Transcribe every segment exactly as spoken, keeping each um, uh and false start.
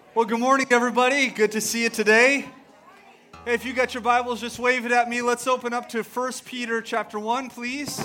Well, good morning, everybody. Good to see you today. Hey, if you got your Bibles, just wave it at me. Let's open up to First Peter chapter one, please.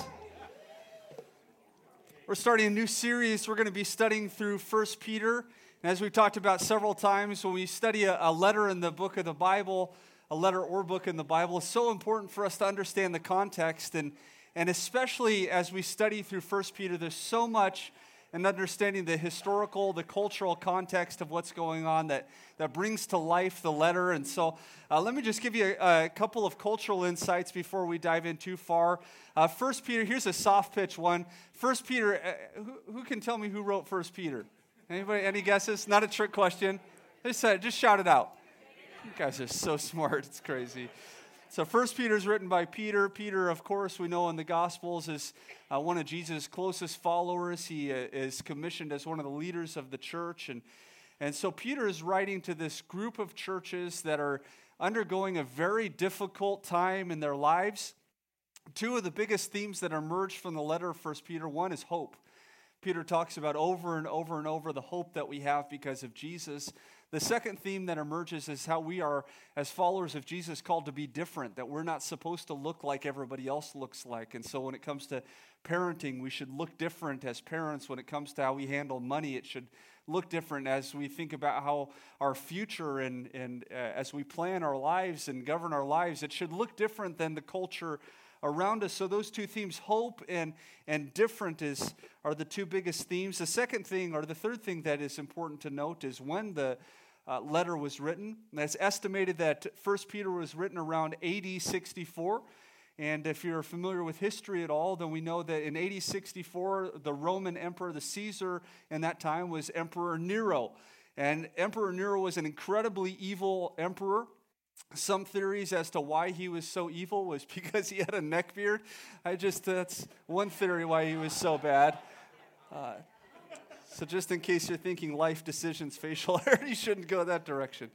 We're starting a new series. We're going to be studying through First Peter. And as we've talked about several times, when we study a, a letter in the book of the Bible, a letter or book in the Bible, it's so important for us to understand the context. And, and especially as we study through First Peter, there's so much and understanding the historical, the cultural context of what's going on that, that brings to life the letter. And so uh, let me just give you a, a couple of cultural insights before we dive in too far. Uh, First Peter, here's a soft pitch one. First Peter, uh, who, who can tell me who wrote First Peter? Anybody, any guesses? Not a trick question. Just, uh, just shout it out. You guys are so smart. It's crazy. So First Peter is written by Peter. Peter, of course, we know in the Gospels is uh, one of Jesus' closest followers. He uh, is commissioned as one of the leaders of the church. And, and so Peter is writing to this group of churches that are undergoing a very difficult time in their lives. Two of the biggest themes that emerge from the letter of First Peter, one is hope. Peter talks about over and over and over the hope that we have because of Jesus. The second theme that emerges is how we are, as followers of Jesus, called to be different, that we're not supposed to look like everybody else looks like. And so when it comes to parenting, we should look different as parents. When it comes to how we handle money, it should look different as we think about how our future and, and uh, as we plan our lives and govern our lives, it should look different than the culture around us. So those two themes, hope and, and different, is are the two biggest themes. The second thing, or the third thing that is important to note is when the uh, letter was written. And it's estimated that First Peter was written around A D sixty-four. And if you're familiar with history at all, then we know that in A D sixty-four, the Roman emperor, the Caesar in that time, was Emperor Nero. And Emperor Nero was an incredibly evil emperor. Some theories as to why he was so evil was because he had a neck beard. I just, that's one theory why he was so bad. Uh, so just in case you're thinking life decisions, facial hair, you shouldn't go that direction.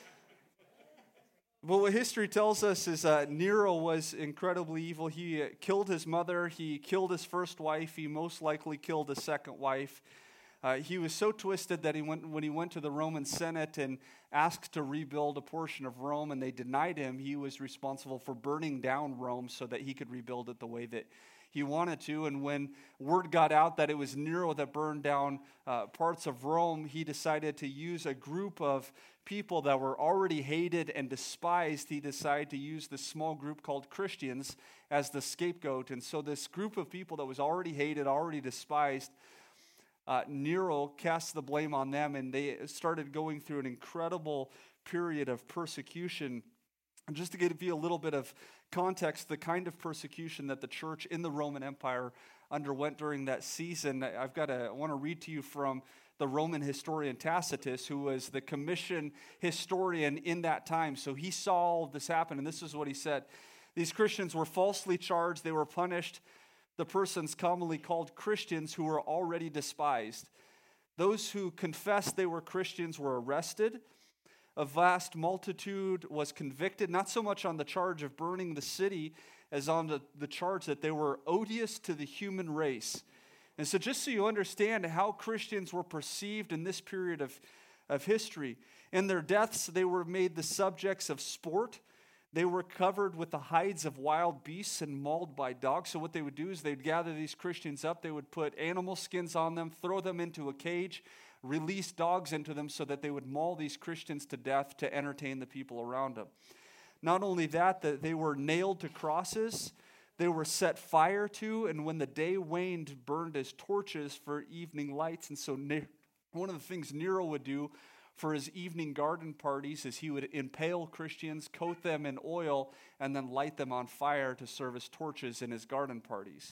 But what history tells us is uh, Nero was incredibly evil. He uh, killed his mother. He killed his first wife. He most likely killed his second wife. Uh, he was so twisted that he went when he went to the Roman Senate and asked to rebuild a portion of Rome, and they denied him. He was responsible for burning down Rome so that he could rebuild it the way that he wanted to. And when word got out that it was Nero that burned down uh, parts of Rome, he decided to use a group of people that were already hated and despised. He decided to use this small group called Christians as the scapegoat. And so this group of people that was already hated, already despised, Uh, Nero cast the blame on them, and they started going through an incredible period of persecution. And just to give you a little bit of context, the kind of persecution that the church in the Roman Empire underwent during that season, I've got to, I want to read to you from the Roman historian Tacitus, who was the commission historian in that time. So he saw all of this happen, and this is what he said. These Christians were falsely charged. They were punished. The persons commonly called Christians who were already despised. Those who confessed they were Christians were arrested. A vast multitude was convicted, not so much on the charge of burning the city as on the, the charge that they were odious to the human race. And so just so you understand how Christians were perceived in this period of, of history, in their deaths they were made the subjects of sport. They were covered with the hides of wild beasts and mauled by dogs. So what they would do is they'd gather these Christians up. They would put animal skins on them, throw them into a cage, release dogs into them so that they would maul these Christians to death to entertain the people around them. Not only that, that they were nailed to crosses. They were set fire to, and when the day waned, burned as torches for evening lights. And so one of the things Nero would do for his evening garden parties is he would impale Christians, coat them in oil, and then light them on fire to serve as torches in his garden parties.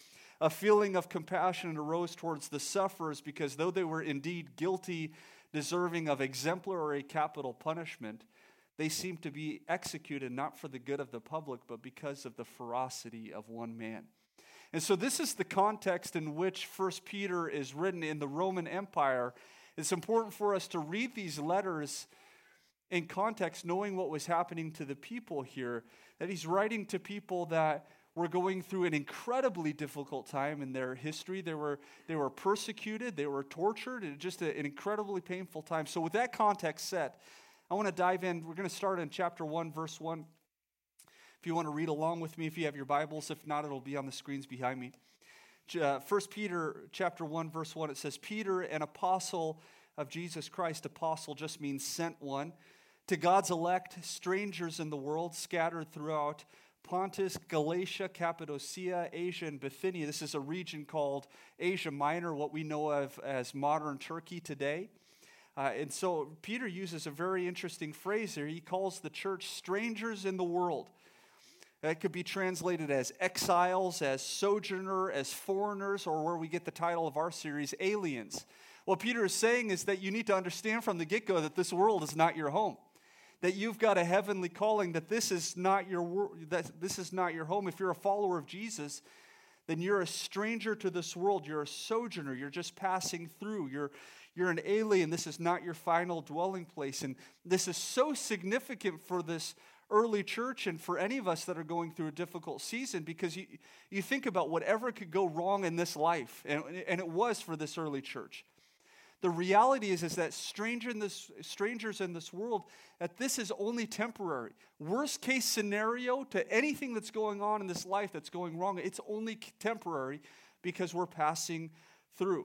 A feeling of compassion arose towards the sufferers because though they were indeed guilty, deserving of exemplary capital punishment, they seemed to be executed not for the good of the public, but because of the ferocity of one man. And so this is the context in which First Peter is written in the Roman Empire. It's important for us to read these letters in context, knowing what was happening to the people here, that he's writing to people that were going through an incredibly difficult time in their history. They were, they were persecuted, they were tortured, and just a, an incredibly painful time. So with that context set, I want to dive in. We're going to start in chapter one, verse one. If you want to read along with me, if you have your Bibles. If not, it'll be on the screens behind me. Uh, First Peter chapter one, verse one, it says, Peter, an apostle of Jesus Christ. Apostle just means sent one. To God's elect, strangers in the world, scattered throughout Pontus, Galatia, Cappadocia, Asia, and Bithynia. This is a region called Asia Minor, what we know of as modern Turkey today. Uh, and so Peter uses a very interesting phrase here. He calls the church strangers in the world. That could be translated as exiles, as sojourner, as foreigners, or where we get the title of our series, aliens. What Peter is saying is that you need to understand from the get-go that this world is not your home. That you've got a heavenly calling, that this is not your wor- that this is not your home. If you're a follower of Jesus, then you're a stranger to this world. You're a sojourner. You're just passing through. You're, you're an alien. This is not your final dwelling place. And this is so significant for this early church and for any of us that are going through a difficult season, because you, you think about whatever could go wrong in this life, and, and it was for this early church. The reality is, is that stranger in this, strangers in this world, that this is only temporary. Worst case scenario to anything that's going on in this life that's going wrong, it's only temporary because we're passing through.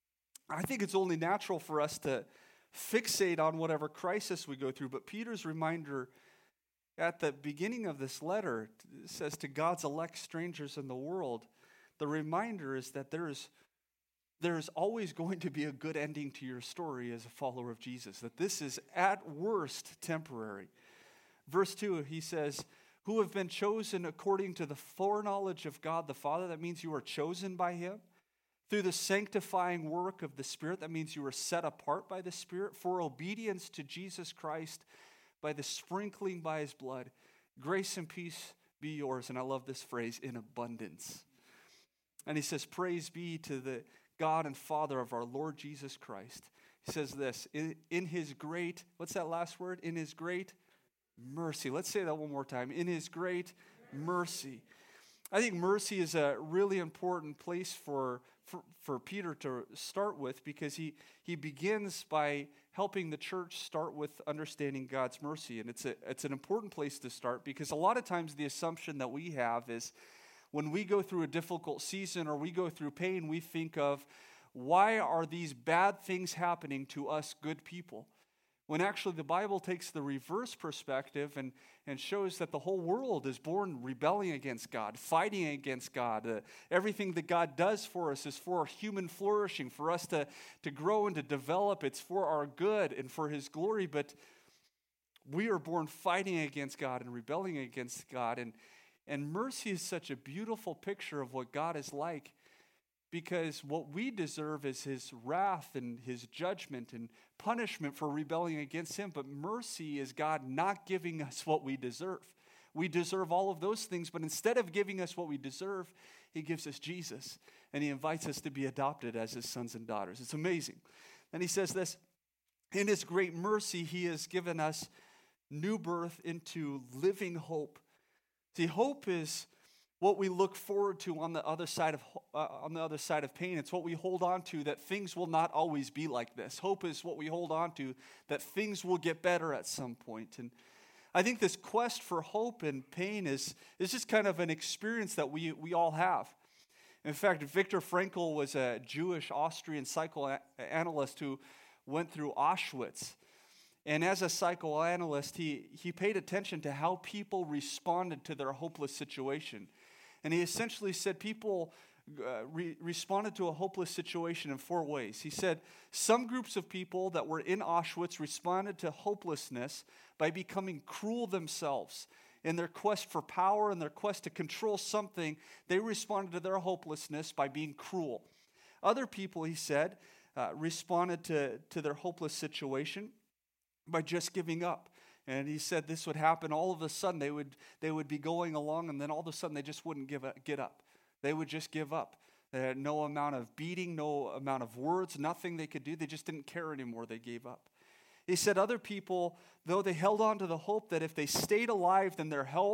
I think it's only natural for us to fixate on whatever crisis we go through, but Peter's reminder at the beginning of this letter says to God's elect strangers in the world, the reminder is that there is There is always going to be a good ending to your story as a follower of Jesus, that this is at worst temporary. Verse two, he says, who have been chosen according to the foreknowledge of God the Father. That means you are chosen by him. Through the sanctifying work of the Spirit, that means you are set apart by the Spirit for obedience to Jesus Christ by the sprinkling by his blood. Grace and peace be yours. And I love this phrase, in abundance. And he says, praise be to the God and Father of our Lord Jesus Christ. He says this, in, in his great, what's that last word? In his great mercy. Let's say that one more time. In his great mercy. I think mercy is a really important place for, for, for Peter to start with, because he, he begins by helping the church start with understanding God's mercy. And it's a, it's an important place to start, because a lot of times the assumption that we have is, when we go through a difficult season or we go through pain, we think of, why are these bad things happening to us good people? When actually the Bible takes the reverse perspective and, and shows that the whole world is born rebelling against God, fighting against God. Uh, everything that God does for us is for human flourishing, for us to, to grow and to develop. It's for our good and for his glory. But we are born fighting against God and rebelling against God. And And mercy is such a beautiful picture of what God is like, because what we deserve is his wrath and his judgment and punishment for rebelling against him. But mercy is God not giving us what we deserve. We deserve all of those things, but instead of giving us what we deserve, he gives us Jesus, and he invites us to be adopted as his sons and daughters. It's amazing. And he says this, in his great mercy, he has given us new birth into living hope. See, hope is what we look forward to on the other side of uh, on the other side of pain. It's what we hold on to, that things will not always be like this. Hope is what we hold on to, that things will get better at some point. And I think this quest for hope and pain is, is just kind of an experience that we, we all have. In fact, Viktor Frankl was a Jewish Austrian psychoanalyst who went through Auschwitz. And as a psychoanalyst, he, he paid attention to how people responded to their hopeless situation. And he essentially said people uh, re- responded to a hopeless situation in four ways. He said some groups of people that were in Auschwitz responded to hopelessness by becoming cruel themselves. In their quest for power and their quest to control something, they responded to their hopelessness by being cruel. Other people, he said, uh, responded to, to their hopeless situation by just giving up. And he said this would happen all of a sudden. They would they would be going along, and then all of a sudden they just wouldn't give up, get up. They would just give up. They had no amount of beating, no amount of words, nothing they could do. They just didn't care anymore. They gave up. He said other people, though they held on to the hope that if they stayed alive, then their health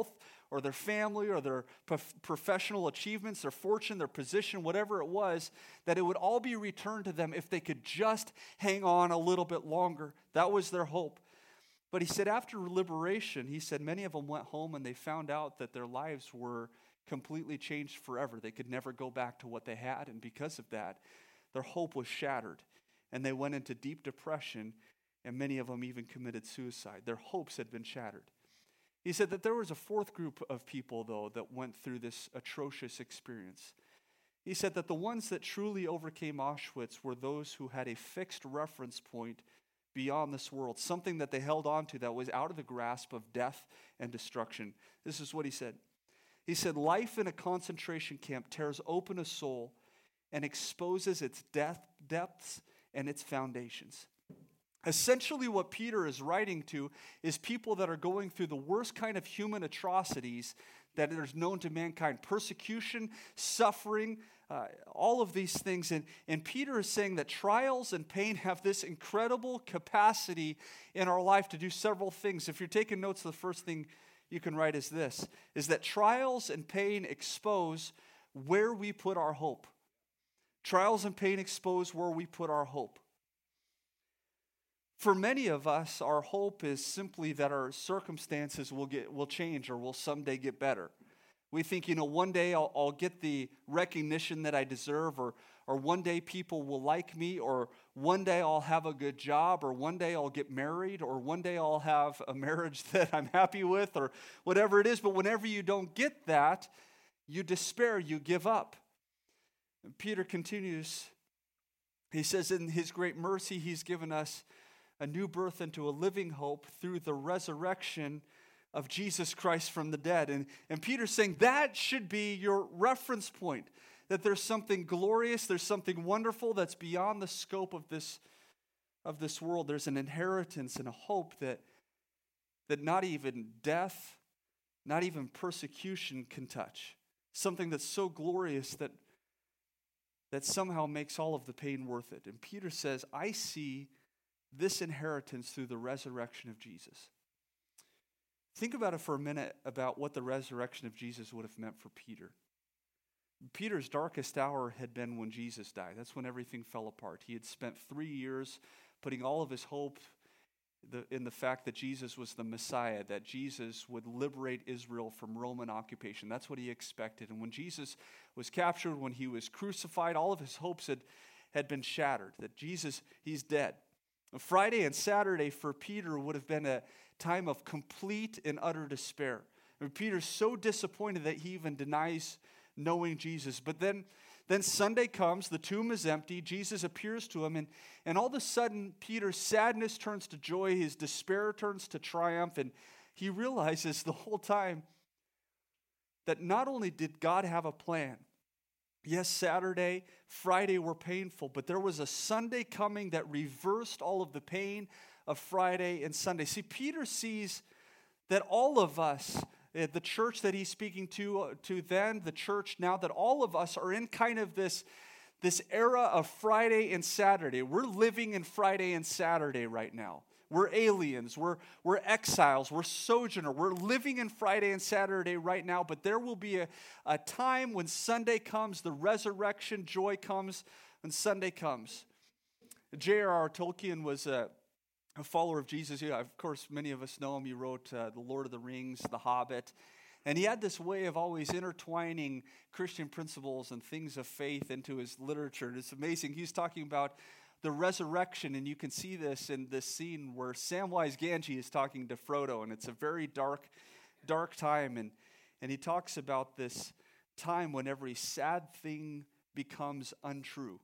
or their family or their prof- professional achievements, their fortune, their position, whatever it was, that it would all be returned to them if they could just hang on a little bit longer. That was their hope. But he said after liberation, he said many of them went home and they found out that their lives were completely changed forever. They could never go back to what they had, and because of that, their hope was shattered, and they went into deep depression, and many of them even committed suicide. Their hopes had been shattered. He said that there was a fourth group of people, though, that went through this atrocious experience. He said that the ones that truly overcame Auschwitz were those who had a fixed reference point beyond this world, something that they held on to that was out of the grasp of death and destruction. This is what he said. He said, life in a concentration camp tears open a soul and exposes its death, depths and its foundations. Essentially what Peter is writing to is people that are going through the worst kind of human atrocities that is known to mankind. Persecution, suffering, uh, all of these things. And, and Peter is saying that trials and pain have this incredible capacity in our life to do several things. If you're taking notes, the first thing you can write is this, is that trials and pain expose where we put our hope. Trials and pain expose where we put our hope. For many of us, our hope is simply that our circumstances will get will change or will someday get better. We think, you know, one day I'll, I'll get the recognition that I deserve, or or one day people will like me, or one day I'll have a good job, or one day I'll get married, or one day I'll have a marriage that I'm happy with, or whatever it is. But whenever you don't get that, you despair, you give up. And Peter continues, he says, in his great mercy, he's given us a new birth into a living hope through the resurrection of Jesus Christ from the dead. And, and Peter's saying that should be your reference point, that there's something glorious, there's something wonderful that's beyond the scope of this, of this world. There's an inheritance and a hope that, that not even death, not even persecution can touch. Something that's so glorious that, that somehow makes all of the pain worth it. And Peter says, I see this inheritance through the resurrection of Jesus. Think about it for a minute about what the resurrection of Jesus would have meant for Peter. Peter's darkest hour had been when Jesus died. That's when everything fell apart. He had spent three years putting all of his hope in the fact that Jesus was the Messiah, that Jesus would liberate Israel from Roman occupation. That's what he expected. And when Jesus was captured, when he was crucified, all of his hopes had, had been shattered, that Jesus, he's dead. Friday and Saturday for Peter would have been a time of complete and utter despair. I mean, Peter's so disappointed that he even denies knowing Jesus. But then, then Sunday comes, the tomb is empty, Jesus appears to him, and, and all of a sudden, Peter's sadness turns to joy, his despair turns to triumph, and he realizes the whole time that not only did God have a plan, yes, Saturday, Friday were painful, but there was a Sunday coming that reversed all of the pain of Friday and Sunday. See, Peter sees that all of us, the church that he's speaking to, to then, the church now, that all of us are in kind of this, this era of Friday and Saturday. We're living in Friday and Saturday right now. We're aliens, we're, we're exiles, we're sojourner. We're living in Friday and Saturday right now, but there will be a, a time when Sunday comes, the resurrection joy comes, when Sunday comes. J R R Tolkien was a, a follower of Jesus. Yeah, of course, many of us know him. He wrote uh, The Lord of the Rings, The Hobbit, and he had this way of always intertwining Christian principles and things of faith into his literature. And it's amazing. He's talking about the resurrection, and you can see this in this scene where Samwise Gamgee is talking to Frodo, and it's a very dark, dark time, and, and he talks about this time when every sad thing becomes untrue.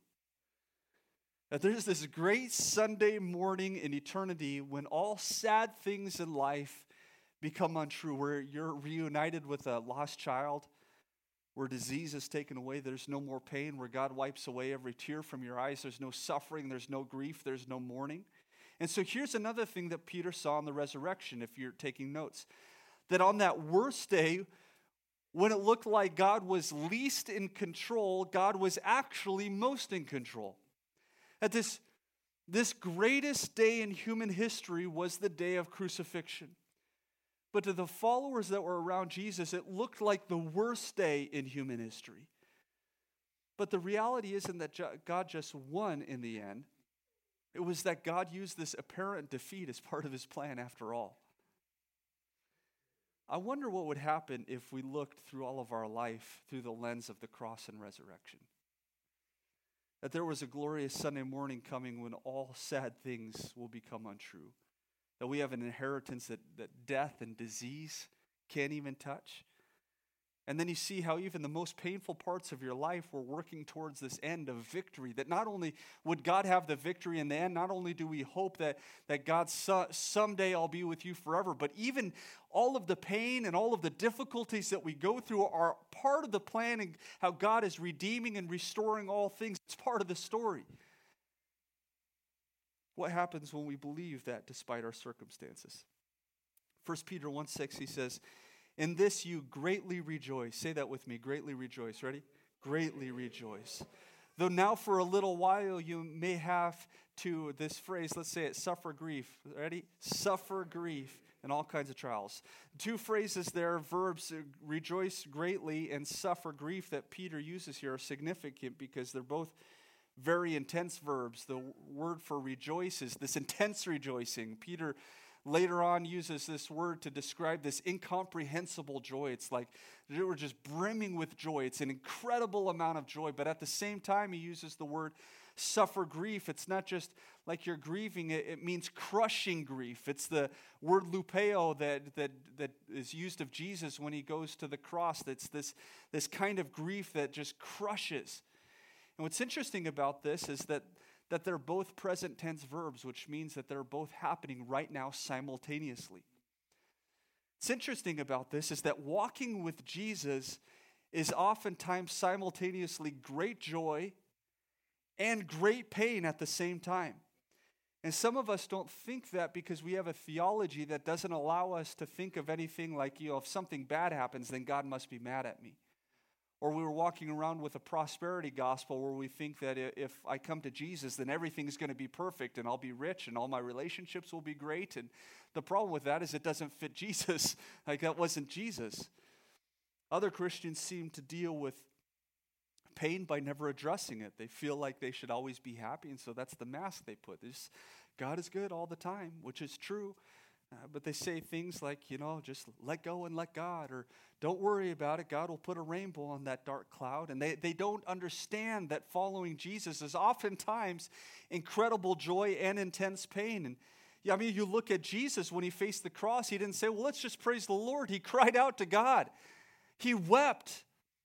That there's this great Sunday morning in eternity when all sad things in life become untrue, where you're reunited with a lost child, where disease is taken away, there's no more pain, where God wipes away every tear from your eyes, there's no suffering, there's no grief, there's no mourning. And so here's another thing that Peter saw in the resurrection, if you're taking notes, that on that worst day, when it looked like God was least in control, God was actually most in control. That this, this greatest day in human history was the day of crucifixion, But to the followers that were around Jesus, it looked like the worst day in human history. But the reality isn't that God just won in the end. It was that God used this apparent defeat as part of his plan after all. I wonder what would happen if we looked through all of our life through the lens of the cross and resurrection. That there was a glorious Sunday morning coming when all sad things will become untrue. That we have an inheritance that, that death and disease can't even touch. And then you see how even the most painful parts of your life were working towards this end of victory. That not only would God have the victory in the end, not only do we hope that, that God so, someday I'll be with you forever, but even all of the pain and all of the difficulties that we go through are part of the plan and how God is redeeming and restoring all things. It's part of the story. What happens when we believe that despite our circumstances? First Peter one six, he says, in this you greatly rejoice. Say that with me, greatly rejoice. Ready? Greatly rejoice. Though now for a little while you may have to, this phrase, let's say it, suffer grief. Ready? Suffer grief in all kinds of trials. Two phrases there, verbs, rejoice greatly and suffer grief, that Peter uses here are significant because they're both very intense verbs. The word for rejoice is this intense rejoicing. Peter later on uses this word to describe this incomprehensible joy. It's like they were just brimming with joy. It's an incredible amount of joy. But at the same time, he uses the word suffer grief. It's not just like you're grieving. It, it means crushing grief. It's the word lupeo that, that, that is used of Jesus when he goes to the cross. That's this, this kind of grief that just crushes. And what's interesting about this is that that they're both present tense verbs, which means that they're both happening right now simultaneously. What's interesting about this is that walking with Jesus is oftentimes simultaneously great joy and great pain at the same time. And some of us don't think that because we have a theology that doesn't allow us to think of anything like, you know, if something bad happens, then God must be mad at me. Or we were walking around with a prosperity gospel where we think that if I come to Jesus, then everything's going to be perfect and I'll be rich and all my relationships will be great. And the problem with that is it doesn't fit Jesus. Like, that wasn't Jesus. Other Christians seem to deal with pain by never addressing it. They feel like they should always be happy, and so that's the mask they put. This God is good all the time, which is true. Uh, but they say things like, you know, just let go and let God, or don't worry about it. God will put a rainbow on that dark cloud. And they, they don't understand that following Jesus is oftentimes incredible joy and intense pain. And yeah, I mean, you look at Jesus when he faced the cross, he didn't say, well, let's just praise the Lord. He cried out to God. He wept.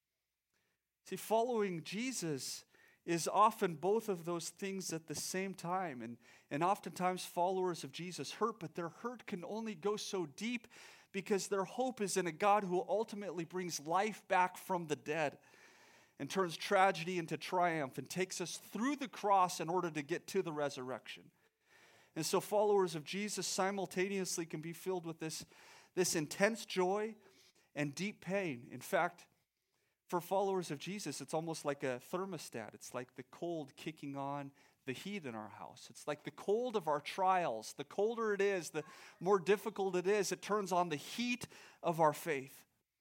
See, following Jesus is often both of those things at the same time. And, and oftentimes followers of Jesus hurt, but their hurt can only go so deep because their hope is in a God who ultimately brings life back from the dead and turns tragedy into triumph and takes us through the cross in order to get to the resurrection. And so followers of Jesus simultaneously can be filled with this, this intense joy and deep pain. In fact, for followers of Jesus, it's almost like a thermostat. It's like the cold kicking on the heat in our house. It's like the cold of our trials. The colder it is, the more difficult it is, it turns on the heat of our faith.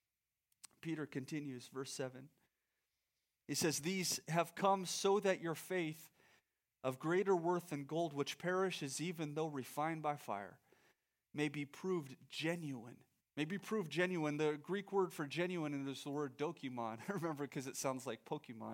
Peter continues, verse seven. He says, these have come so that your faith, of greater worth than gold, which perishes even though refined by fire, may be proved genuine. May be proved genuine. The Greek word for genuine is the word dokimon. I remember because it sounds like Pokemon.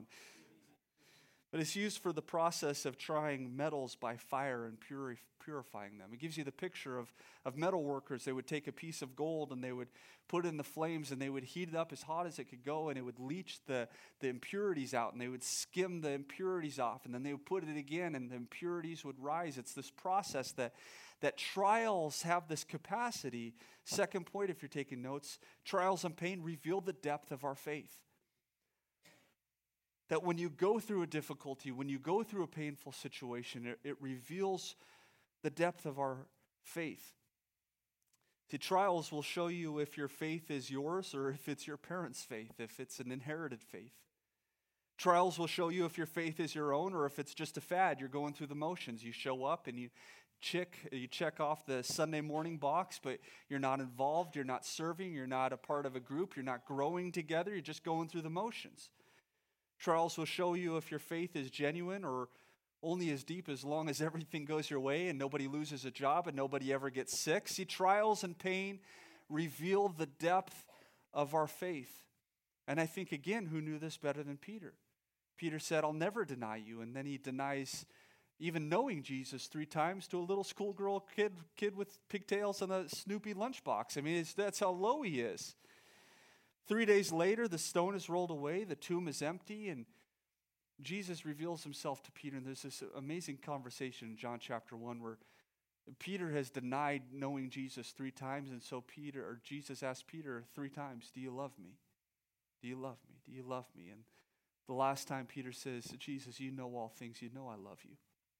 But it's used for the process of trying metals by fire and purif- purifying them. It gives you the picture of, of metal workers. They would take a piece of gold and they would put it in the flames and they would heat it up as hot as it could go, and it would leach the, the impurities out, and they would skim the impurities off, and then they would put it again and the impurities would rise. It's this process that, that trials have this capacity. Second point, if you're taking notes, trials and pain reveal the depth of our faith. That when you go through a difficulty, when you go through a painful situation, it, it reveals the depth of our faith. See, trials will show you if your faith is yours or if it's your parents' faith, if it's an inherited faith. Trials will show you if your faith is your own or if it's just a fad. You're going through the motions. You show up and you chick, you check off the Sunday morning box, but you're not involved, you're not serving, you're not a part of a group, you're not growing together, you're just going through the motions. Trials will show you if your faith is genuine or only as deep as long as everything goes your way and nobody loses a job and nobody ever gets sick. See, trials and pain reveal the depth of our faith. And I think, again, who knew this better than Peter? Peter said, I'll never deny you. And then he denies even knowing Jesus three times to a little schoolgirl kid kid with pigtails and a Snoopy lunchbox. I mean, it's, that's how low he is. Three days later, the stone is rolled away, the tomb is empty, and Jesus reveals himself to Peter. And there's this amazing conversation in John chapter one where Peter has denied knowing Jesus three times, and so Peter, or Jesus asked Peter three times, do you love me? Do you love me? Do you love me? And the last time Peter says, Jesus, you know all things, you know I love you.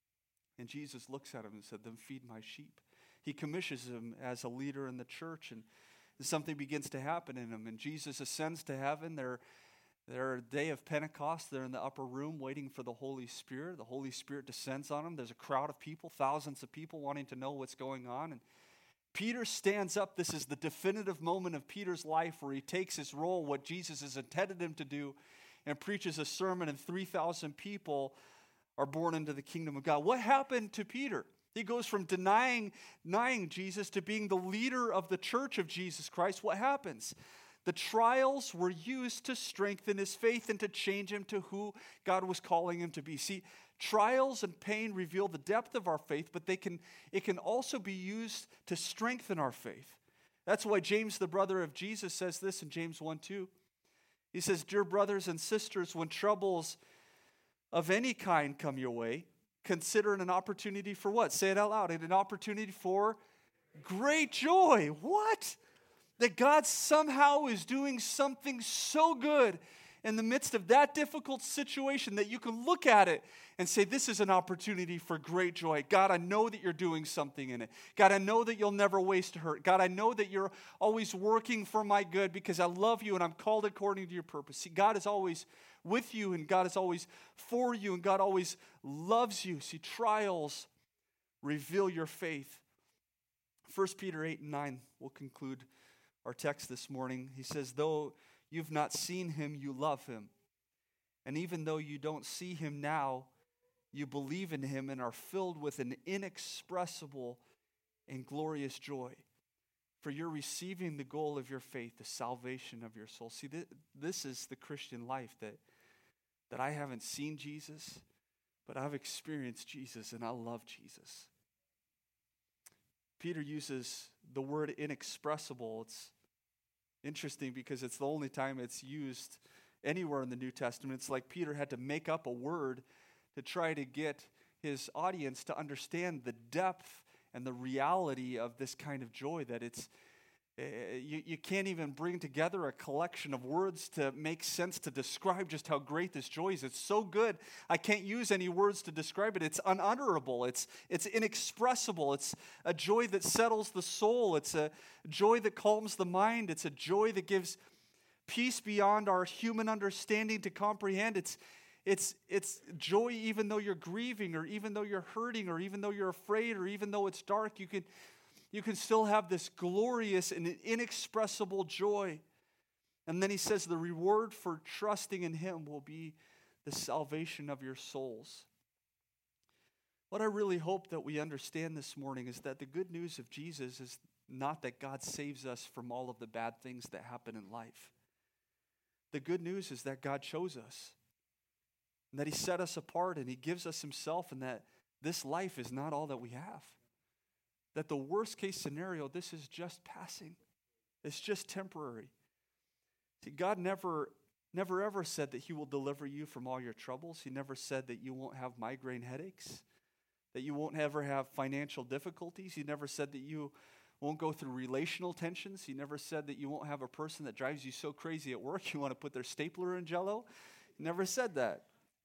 And Jesus looks at him and said, then feed my sheep. He commissions him as a leader in the church, and something begins to happen in him. And Jesus ascends to heaven. They're, they're a day of Pentecost. They're in the upper room waiting for the Holy Spirit. The Holy Spirit descends on them. There's a crowd of people, thousands of people wanting to know what's going on. And Peter stands up. This is the definitive moment of Peter's life where he takes his role, what Jesus has intended him to do, and preaches a sermon, and three thousand people are born into the kingdom of God. What happened to Peter? He goes from denying, denying Jesus to being the leader of the church of Jesus Christ. What happens? The trials were used to strengthen his faith and to change him to who God was calling him to be. See, trials and pain reveal the depth of our faith, but they can it can also be used to strengthen our faith. That's why James, the brother of Jesus, says this in James one two. He says, dear brothers and sisters, when troubles of any kind come your way, consider it an opportunity for what? Say it out loud. An opportunity for great joy. What? That God somehow is doing something so good in the midst of that difficult situation that you can look at it and say, this is an opportunity for great joy. God, I know that you're doing something in it. God, I know that you'll never waste a hurt. God, I know that you're always working for my good because I love you and I'm called according to your purpose. See, God is always with you and God is always for you and God always loves you. See, trials reveal your faith. First Peter eight and nine will conclude our text this morning. He says, though you've not seen him, you love him. And even though you don't see him now, you believe in him and are filled with an inexpressible and glorious joy. For you're receiving the goal of your faith, the salvation of your soul. See, th- this is the Christian life, that, that I haven't seen Jesus, but I've experienced Jesus and I love Jesus. Peter uses the word inexpressible. It's interesting because it's the only time it's used anywhere in the New Testament. It's like Peter had to make up a word to try to get his audience to understand the depth and the reality of this kind of joy, that it's uh, you, you can't even bring together a collection of words to make sense to describe just how great this joy is. It's so good, I can't use any words to describe it. It's unutterable. It's, it's inexpressible. It's a joy that settles the soul. It's a joy that calms the mind. It's a joy that gives peace beyond our human understanding to comprehend. It's It's it's joy even though you're grieving, or even though you're hurting, or even though you're afraid, or even though it's dark. You can, you can still have this glorious and inexpressible joy. And then he says the reward for trusting in him will be the salvation of your souls. What I really hope that we understand this morning is that the good news of Jesus is not that God saves us from all of the bad things that happen in life. The good news is that God chose us, and that he set us apart, and he gives us himself, and that this life is not all that we have. That the worst case scenario, this is just passing. It's just temporary. See, God never, never ever said that he will deliver you from all your troubles. He never said that you won't have migraine headaches, that you won't ever have financial difficulties. He never said that you won't go through relational tensions. He never said that you won't have a person that drives you so crazy at work you want to put their stapler in Jell-O. He never said that.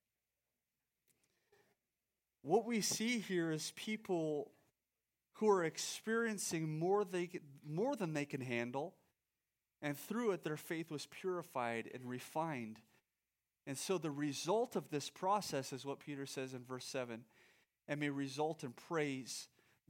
What we see here is people who are experiencing more, they, more than they can handle, and through it their faith was purified and refined. And so the result of this process is what Peter says in verse seven, and may result in praise,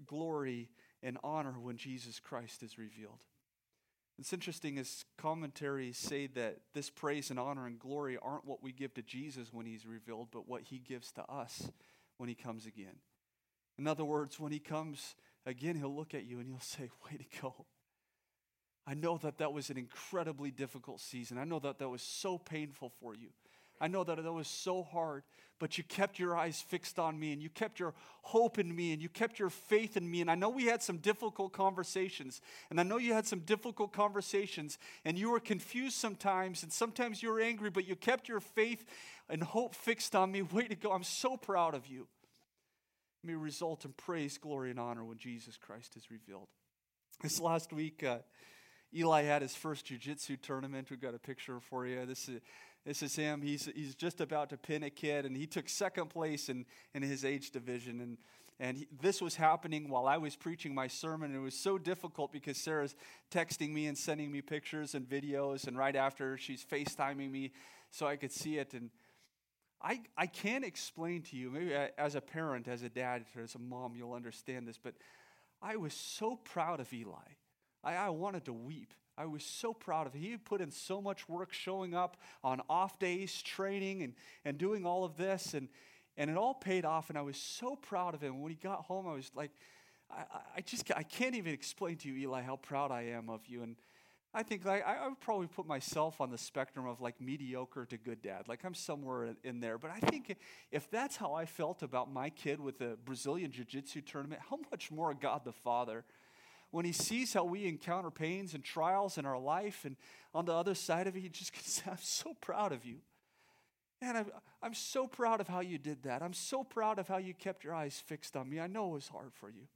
glory, and honor when Jesus Christ is revealed. It's interesting as commentaries say that this praise and honor and glory aren't what we give to Jesus when he's revealed, but what he gives to us when he comes again. In other words, when he comes again, he'll look at you and he'll say, way to go. I know that that was an incredibly difficult season. I know that that was so painful for you. I know that that was so hard, but you kept your eyes fixed on me, and you kept your hope in me, and you kept your faith in me. And I know we had some difficult conversations, and I know you had some difficult conversations, and you were confused sometimes, and sometimes you were angry, but you kept your faith and hope fixed on me. Way to go. I'm so proud of you. May result in praise, glory, and honor when Jesus Christ is revealed. This last week, uh, Eli had his first jiu-jitsu tournament. We've got a picture for you. This is this is him. He's he's just about to pin a kid, and he took second place in, in his age division. And and he, this was happening while I was preaching my sermon. And it was so difficult because Sarah's texting me and sending me pictures and videos, and right after she's FaceTiming me so I could see it. And I I can't explain to you, maybe as a parent, as a dad, as a mom, you'll understand this, but I was so proud of Eli. I, I wanted to weep. I was so proud of him. He put in so much work showing up on off days, training, and, and doing all of this, and, and it all paid off, and I was so proud of him. When he got home, I was like, I, I just I can't even explain to you, Eli, how proud I am of you. And I think like, I, I would probably put myself on the spectrum of like mediocre to good dad. Like I'm somewhere in, in there. But I think if that's how I felt about my kid with the Brazilian Jiu-Jitsu tournament, how much more God the Father, when he sees how we encounter pains and trials in our life, and on the other side of it, he just can say, I'm so proud of you. And I'm, I'm so proud of how you did that. I'm so proud of how you kept your eyes fixed on me. I know it was hard for you.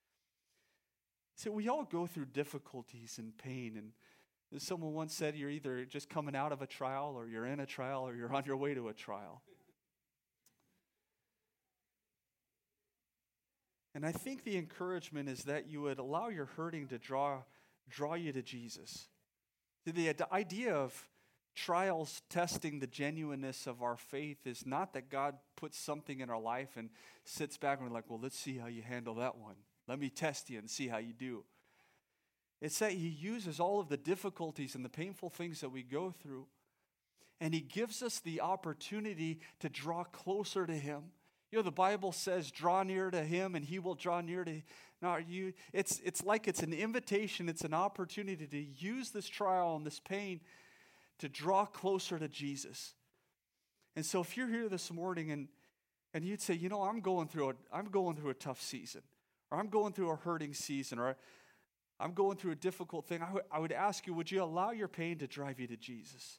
See, we all go through difficulties and pain. And as someone once said, you're either just coming out of a trial, or you're in a trial, or you're on your way to a trial. And I think the encouragement is that you would allow your hurting to draw, draw you to Jesus. The, the idea of trials testing the genuineness of our faith is not that God puts something in our life and sits back and we're like, well, let's see how you handle that one. Let me test you and see how you do. It's that he uses all of the difficulties and the painful things that we go through, and he gives us the opportunity to draw closer to him. You know, the Bible says, draw near to him and he will draw near to now you. It's, it's like it's an invitation, it's an opportunity to use this trial and this pain to draw closer to Jesus. And so if you're here this morning and, and you'd say, you know, I'm going through a, I'm going through a tough season, or I'm going through a hurting season, or I'm going through a difficult thing, I, w- I would ask you, would you allow your pain to drive you to Jesus?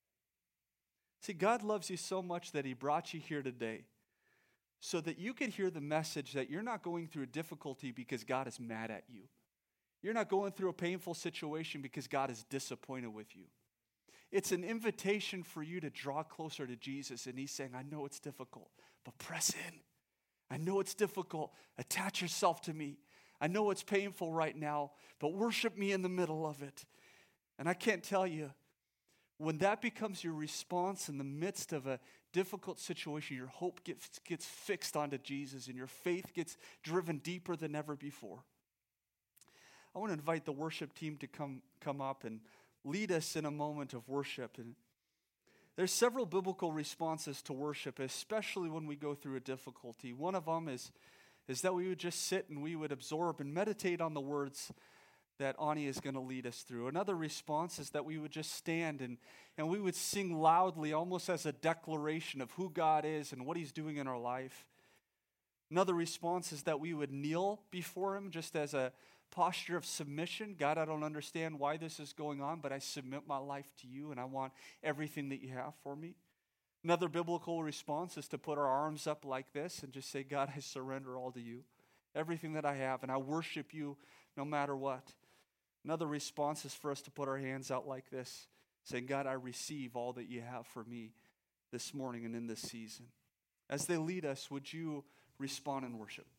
See, God loves you so much that he brought you here today so that you could hear the message that you're not going through a difficulty because God is mad at you. You're not going through a painful situation because God is disappointed with you. It's an invitation for you to draw closer to Jesus, and he's saying, I know it's difficult, but press in. I know it's difficult. Attach yourself to me. I know it's painful right now, but worship me in the middle of it. And I can't tell you, when that becomes your response in the midst of a difficult situation, your hope gets, gets fixed onto Jesus and your faith gets driven deeper than ever before. I want to invite the worship team to come, come up and lead us in a moment of worship. And there's several biblical responses to worship, especially when we go through a difficulty. One of them is, is that we would just sit and we would absorb and meditate on the words that Ani is going to lead us through. Another response is that we would just stand and, and we would sing loudly, almost as a declaration of who God is and what he's doing in our life. Another response is that we would kneel before him just as a posture of submission. God, I don't understand why this is going on, but I submit my life to you and I want everything that you have for me. Another biblical response is to put our arms up like this and just say, God, I surrender all to you, everything that I have, and I worship you no matter what. Another response is for us to put our hands out like this, saying, God, I receive all that you have for me this morning and in this season. As they lead us, would you respond in worship?